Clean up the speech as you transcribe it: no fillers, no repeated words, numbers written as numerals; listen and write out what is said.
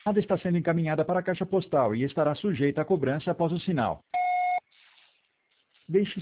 chamada está sendo encaminhada para a caixa postal e estará sujeita a cobrança após o sinal. Deixe